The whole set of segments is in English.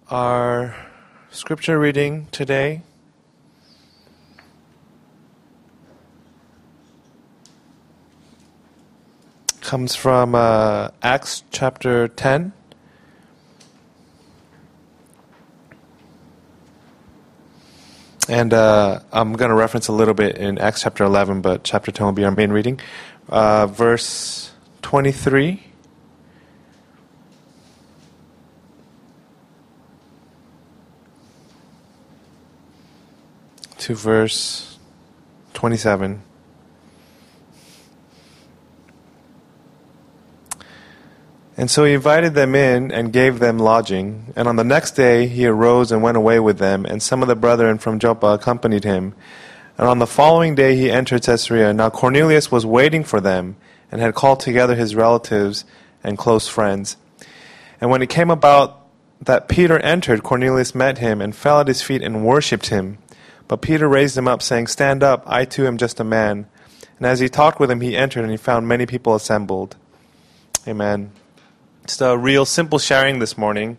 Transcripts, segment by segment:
Our scripture reading today comes from Acts chapter 10. And I'm going to reference a little bit in Acts chapter 11, but chapter 10 will be our main reading. Verse 23. To verse 27. And so he invited them in and gave them lodging. And on the next day he arose and went away with them, and some of the brethren from Joppa accompanied him. And on the following day he entered Caesarea. Now Cornelius was waiting for them, and had called together his relatives and close friends. And when it came about that Peter entered, Cornelius met him, and fell at his feet and worshipped him. But Peter raised him up, saying, "Stand up, I too am just a man." And as he talked with him, he entered, and he found many people assembled. Amen. Just a real simple sharing this morning.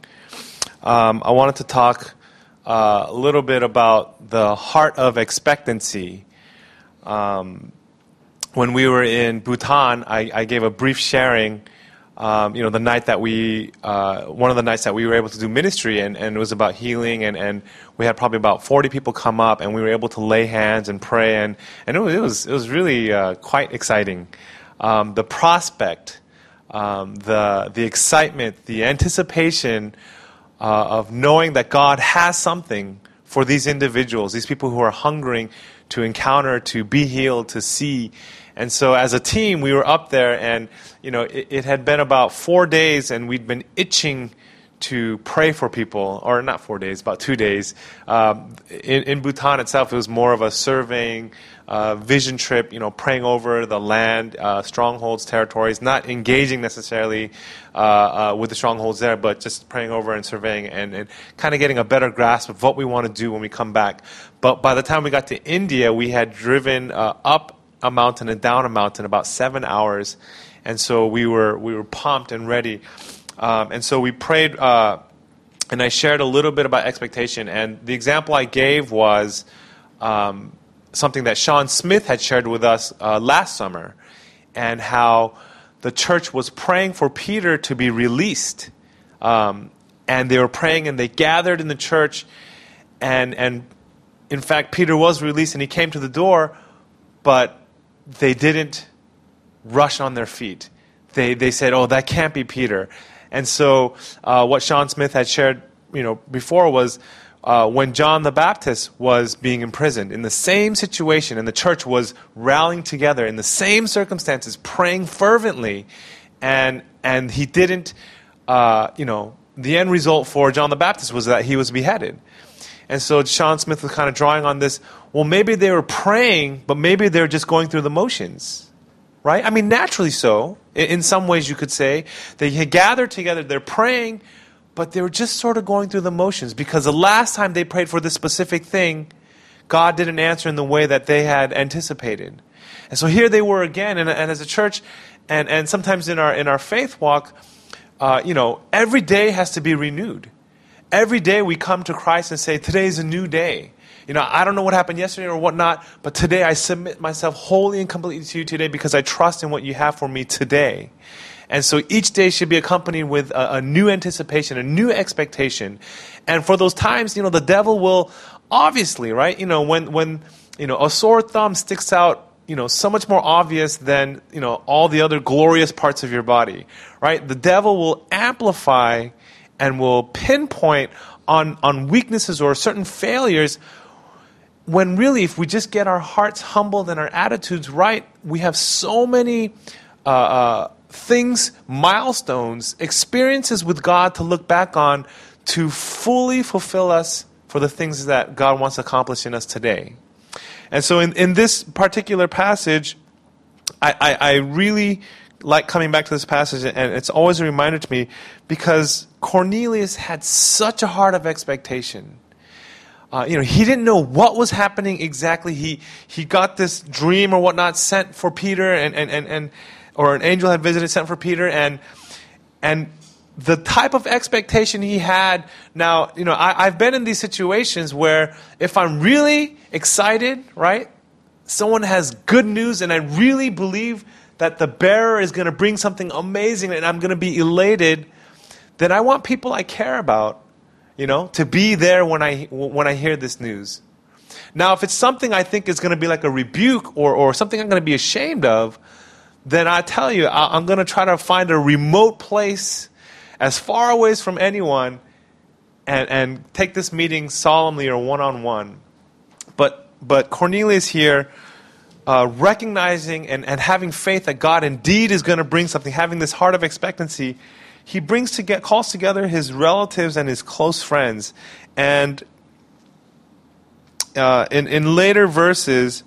I wanted to talk a little bit about the heart of expectancy. When we were in Bhutan, I gave a brief sharing. The night that one of the nights that we were able to do ministry, and it was about healing, and we had probably about 40 people come up, and we were able to lay hands and pray, and it was really quite exciting. The prospect, the excitement, the anticipation of knowing that God has something for these individuals, these people who are hungering to encounter, to be healed, to see. And so as a team, we were up there, and it had been about 4 days, and we'd been itching to pray for people, or not 4 days, about 2 days. In Bhutan itself, it was more of a surveying, vision trip, praying over the land, strongholds, territories, not engaging necessarily with the strongholds there, but just praying over and surveying and kind of getting a better grasp of what we want to do when we come back. But by the time we got to India, we had driven up a mountain and down a mountain about 7 hours, and so we were pumped and ready, and so we prayed, and I shared a little bit about expectation. And the example I gave was something that Sean Smith had shared with us last summer, and how the church was praying for Peter to be released, and they were praying, and they gathered in the church, and in fact Peter was released, and he came to the door, but they didn't rush on their feet. They said, "Oh, that can't be Peter." And so what Sean Smith had shared before was when John the Baptist was being imprisoned, in the same situation, and the church was rallying together in the same circumstances, praying fervently, and he didn't, the end result for John the Baptist was that he was beheaded. And so Sean Smith was kind of drawing on this, well, maybe they were praying, but maybe they were just going through the motions, right? I mean, naturally so. In some ways you could say. They had gathered together, they're praying, but they were just sort of going through the motions, because the last time they prayed for this specific thing, God didn't answer in the way that they had anticipated. And so here they were again, and as a church, and sometimes in our faith walk, every day has to be renewed. Every day we come to Christ and say, today is a new day. I don't know what happened yesterday or whatnot, but today I submit myself wholly and completely to you today, because I trust in what you have for me today. And so each day should be accompanied with a new anticipation, a new expectation. And for those times, the devil will obviously, right? When a sore thumb sticks out, so much more obvious than, all the other glorious parts of your body, right? The devil will amplify and will pinpoint on weaknesses or certain failures, when really, if we just get our hearts humbled and our attitudes right, we have so many things, milestones, experiences with God to look back on to fully fulfill us for the things that God wants to accomplish in us today. And so in this particular passage, I really like coming back to this passage, and it's always a reminder to me, because Cornelius had such a heart of expectation. He didn't know what was happening exactly. He got this dream or whatnot sent for Peter, and or an angel had visited, sent for Peter, and the type of expectation he had. Now, I've been in these situations where if I'm really excited, right, someone has good news and I really believe that the bearer is going to bring something amazing and I'm going to be elated, then I want people I care about, to be there when I hear this news. Now, if it's something I think is going to be like a rebuke or something I'm going to be ashamed of, then I tell you, I'm going to try to find a remote place as far away from anyone and take this meeting solemnly or one-on-one. But Cornelius here, recognizing and having faith that God indeed is going to bring something, having this heart of expectancy, he calls together his relatives and his close friends. And in later verses,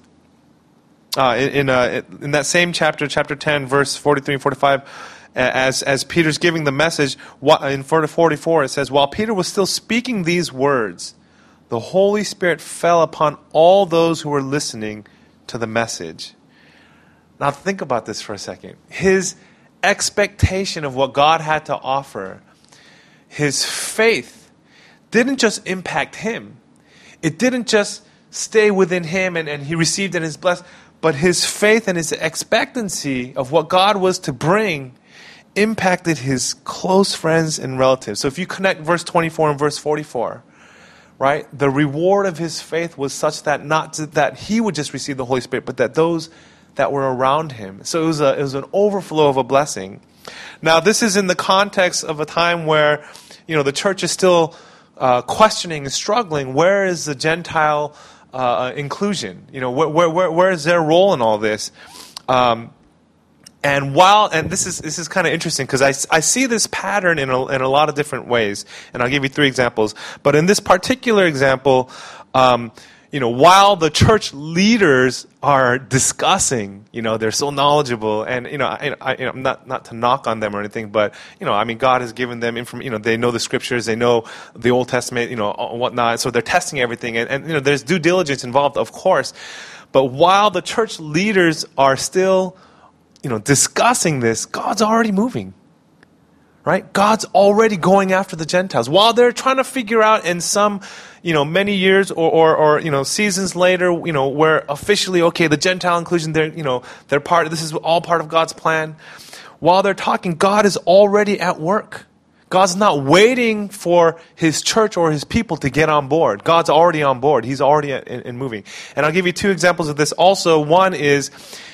in that same chapter 10, verse 43 and 45, as Peter's giving the message, in 44 it says, while Peter was still speaking these words, the Holy Spirit fell upon all those who were listening to the message. Now think about this for a second. His expectation of what God had to offer, his faith, didn't just impact him. It didn't just stay within him and he received and is blessed, but his faith and his expectancy of what God was to bring impacted his close friends and relatives. So if you connect verse 24 and verse 44, right, the reward of his faith was such that not that he would just receive the Holy Spirit, but that those that were around him. So it was an overflow of a blessing. Now this is in the context of a time where, the church is still questioning and struggling. Where is the Gentile inclusion? Where is their role in all this? And this is kind of interesting because I see this pattern in a lot of different ways, and I'll give you 3 examples. But in this particular example, while the church leaders are discussing, they're so knowledgeable, and I'm not to knock on them or anything, but God has given them information. They know the scriptures, they know the Old Testament, whatnot. So they're testing everything, and there's due diligence involved, of course. But while the church leaders are still discussing this, God's already moving, right? God's already going after the Gentiles. While they're trying to figure out in some, many years or seasons later, where officially, okay, the Gentile inclusion, they're part, this is all part of God's plan. While they're talking, God is already at work. God's not waiting for his church or his people to get on board. God's already on board. He's already in moving. And I'll give you 2 examples of this also. One is,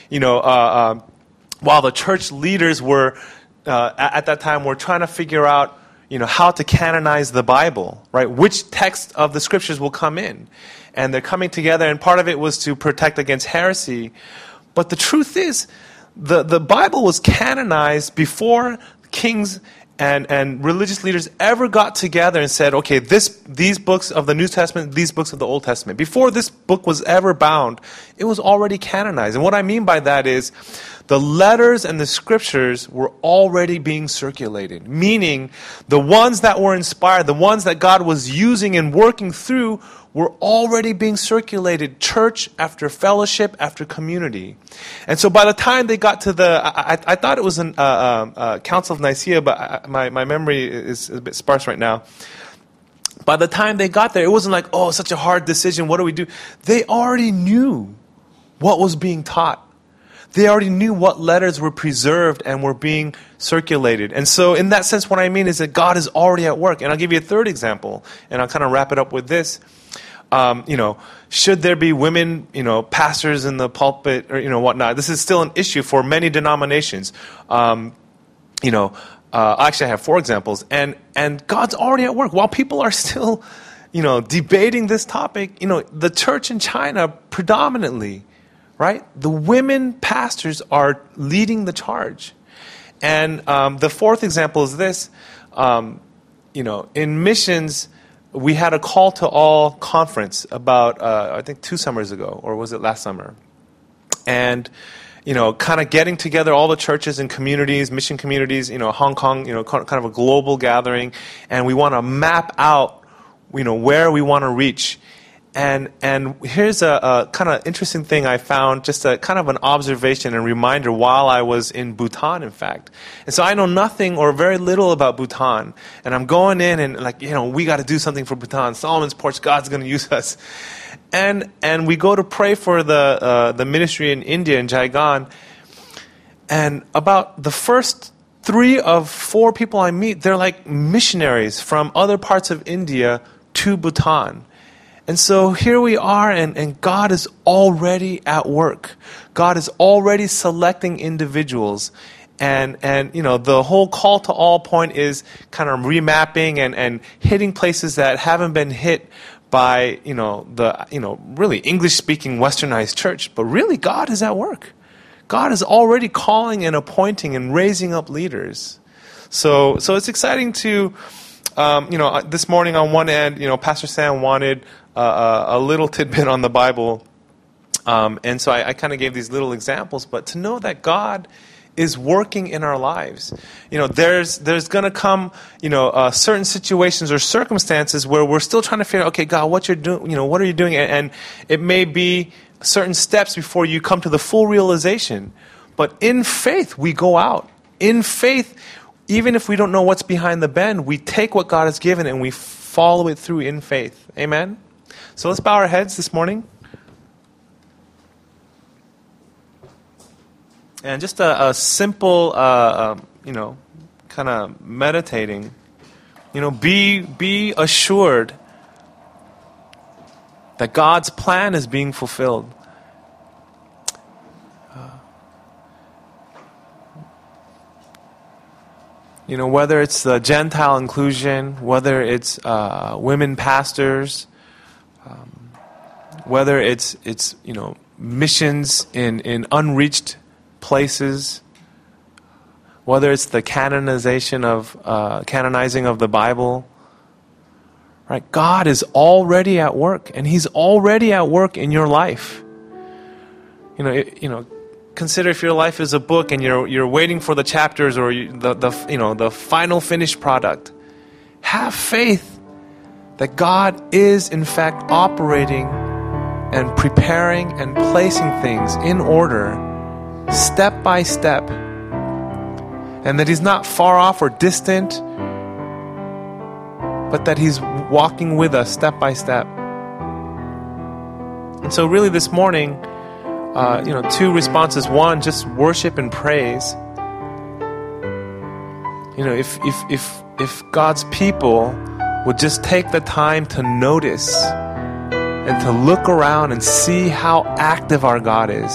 while the church leaders were, at that time, were trying to figure out, how to canonize the Bible, right? Which text of the scriptures will come in. And they're coming together, and part of it was to protect against heresy. But the truth is, the Bible was canonized before kings and religious leaders ever got together and said, okay, these books of the New Testament, these books of the Old Testament. Before this book was ever bound, it was already canonized. And what I mean by that is the letters and the scriptures were already being circulated, meaning the ones that were inspired, the ones that God was using and working through were already being circulated, church after fellowship after community. And so by the time they got to I thought it was a Council of Nicaea, but my memory is a bit sparse right now. By the time they got there, it wasn't like, oh, such a hard decision, what do we do? They already knew what was being taught. They already knew what letters were preserved and were being circulated. And so in that sense, what I mean is that God is already at work. And I'll give you a 3rd example, and I'll kind of wrap it up with this. Should there be women, pastors in the pulpit or, whatnot? This is still an issue for many denominations. Actually, I have 4 examples. And God's already at work. While people are still, debating this topic, the church in China predominantly, right? The women pastors are leading the charge. And the 4th example is this. In missions, we had a call to all conference about, I think 2 summers ago, or was it last summer? And, kind of getting together all the churches and communities, mission communities, Hong Kong, kind of a global gathering. And we want to map out, where we want to reach. And here's a kind of interesting thing I found, just a kind of an observation and reminder while I was in Bhutan, in fact. And so I know nothing or very little about Bhutan. And I'm going in and we got to do something for Bhutan. Solomon's Porch, God's going to use us. And we go to pray for the ministry in India, in Jaigan. And about the first 3 of 4 people I meet, they're like missionaries from other parts of India to Bhutan. And so here we are, and God is already at work. God is already selecting individuals. And the whole call to all point is kind of remapping and hitting places that haven't been hit by, really English-speaking westernized church. But really, God is at work. God is already calling and appointing and raising up leaders. So it's exciting to, this morning on one end, Pastor Sam wanted a little tidbit on the Bible. And so I kind of gave these little examples, but to know that God is working in our lives. There's going to come, certain situations or circumstances where we're still trying to figure out, okay, God, what you're doing, what are you doing? And it may be certain steps before you come to the full realization. But in faith, we go out. In faith, even if we don't know what's behind the bend, we take what God has given and we follow it through in faith. Amen? So let's bow our heads this morning. And just a simple, kind of meditating. Be assured that God's plan is being fulfilled. Whether it's the Gentile inclusion, whether it's women pastors, whether it's missions in unreached places, whether it's the canonizing of the Bible, right? God is already at work, and He's already at work in your life. Consider if your life is a book and you're waiting for the chapters or the final finished product. Have faith that God is in fact operating and preparing and placing things in order, step by step, and that He's not far off or distant, but that He's walking with us step by step. And so really this morning, 2 responses. One, just worship and praise. If God's people would just take the time to notice and to look around and see how active our God is.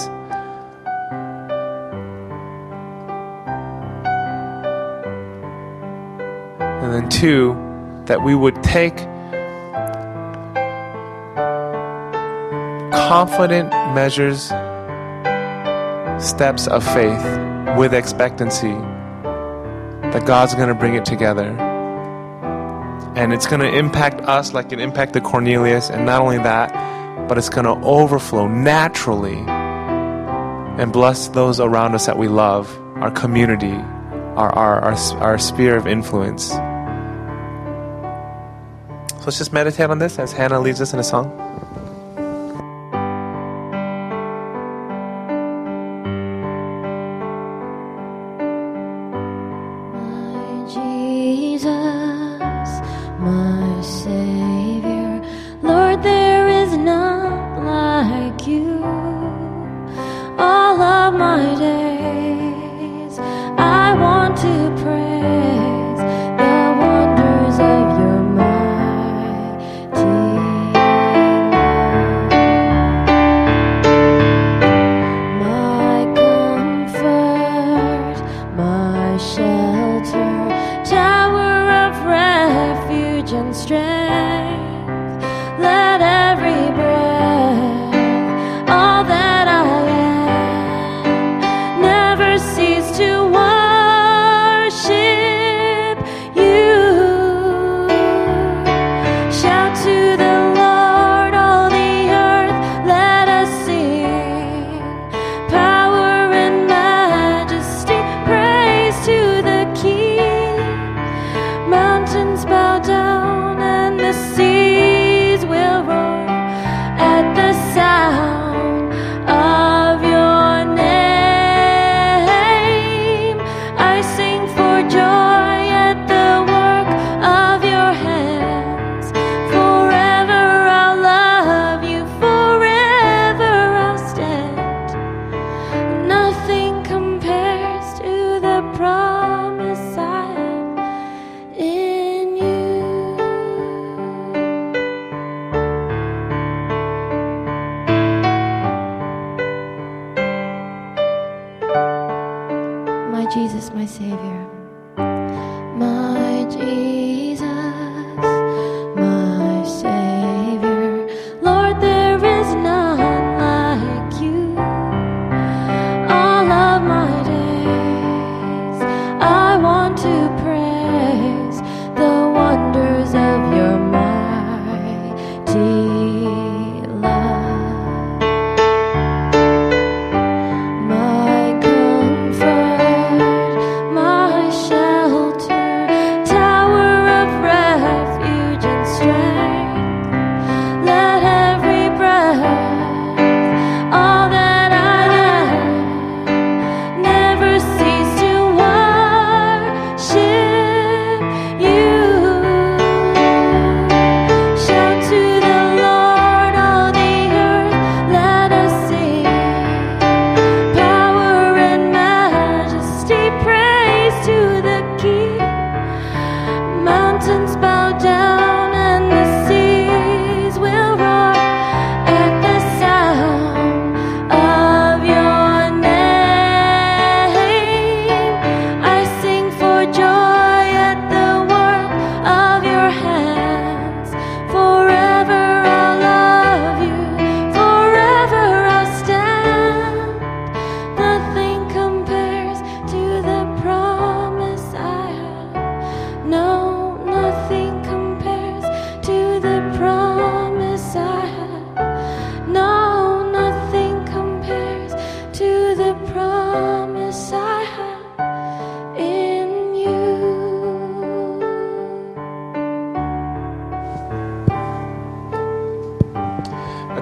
And then 2, that we would take confident measures, steps of faith with expectancy that God's going to bring it together. And it's going to impact us like it impacted Cornelius. And not only that, but it's going to overflow naturally and bless those around us that we love, our community, our sphere of influence. So let's just meditate on this as Hannah leads us in a song. Mountains bow down and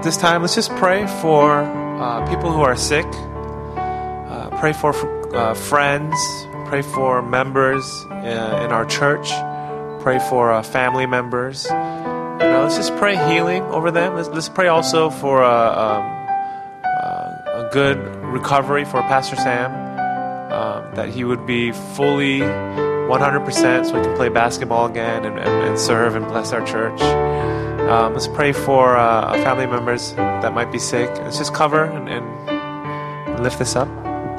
this time, let's just pray for people who are sick. Pray for friends. Pray for members in our church. Pray for family members. Let's just pray healing over them. Let's pray also for a good recovery for Pastor Sam, that he would be fully 100% so he can play basketball again and serve and bless our church. Let's pray for family members that might be sick. Let's just cover and lift this up.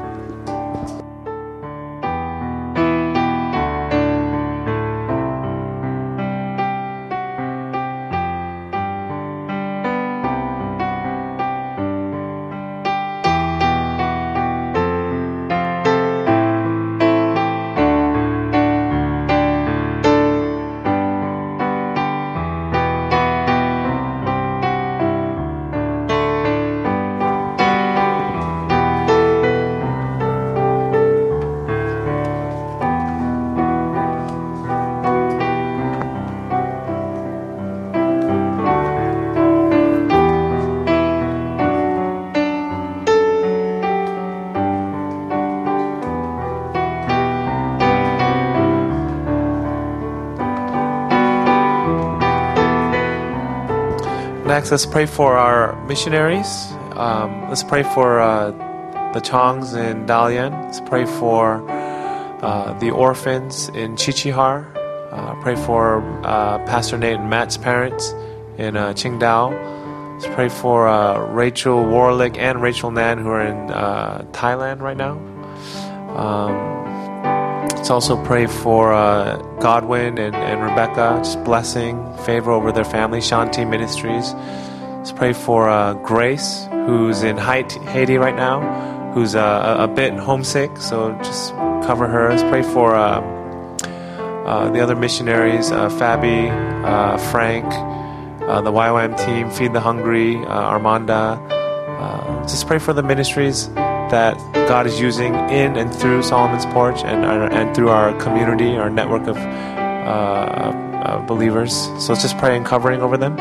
Next, let's pray for our missionaries. Let's pray for the Chongs in Dalian. Let's pray for the orphans in Chichihar. Pray for Pastor Nate and Matt's parents in Qingdao. Let's pray for Rachel Warlick and Rachel Nan, who are in Thailand right now. Let's also pray for Godwin and Rebecca, just blessing, favor over their family, Shanti Ministries. Let's pray for Grace, who's in Haiti right now, who's a bit homesick, so just cover her. Let's pray for the other missionaries, Fabi, Frank, the YWAM team, Feed the Hungry, Armanda. Just pray for the ministries that God is using in and through Solomon's Porch and through our community, our network of believers. So let's just pray and covering over them.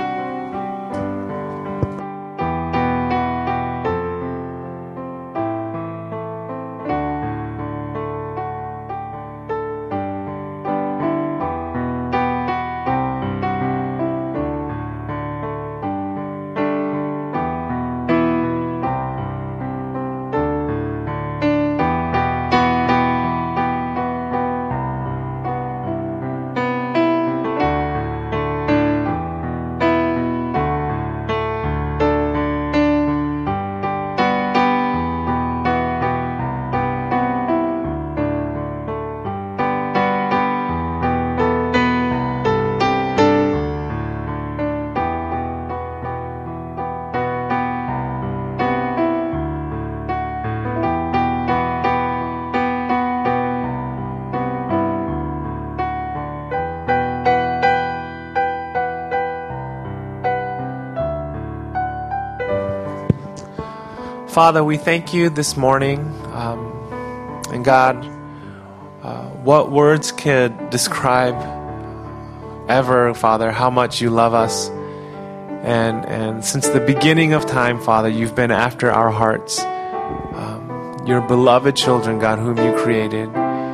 Father, we thank you this morning, and God, what words could describe ever, Father, how much you love us, and since the beginning of time, Father, you've been after our hearts, your beloved children, God, whom you created,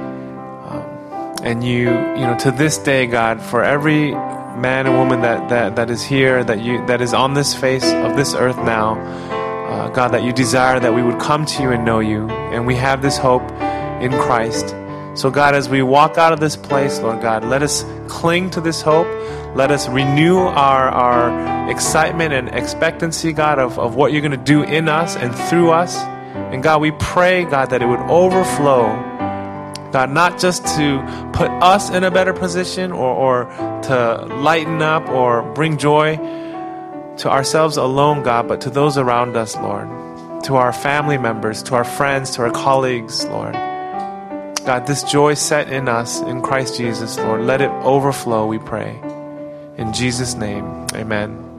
and you know, to this day, God, for every man and woman that is here, that is on this face of this earth now, God, that you desire that we would come to you and know you. And we have this hope in Christ. So God, as we walk out of this place, Lord God, let us cling to this hope. Let us renew our excitement and expectancy, God, of what you're going to do in us and through us. And God, we pray, God, that it would overflow. God, not just to put us in a better position or to lighten up or bring joy to ourselves alone, God, but to those around us, Lord, to our family members, to our friends, to our colleagues, Lord. God, this joy set in us in Christ Jesus, Lord, let it overflow, we pray. In Jesus' name, amen.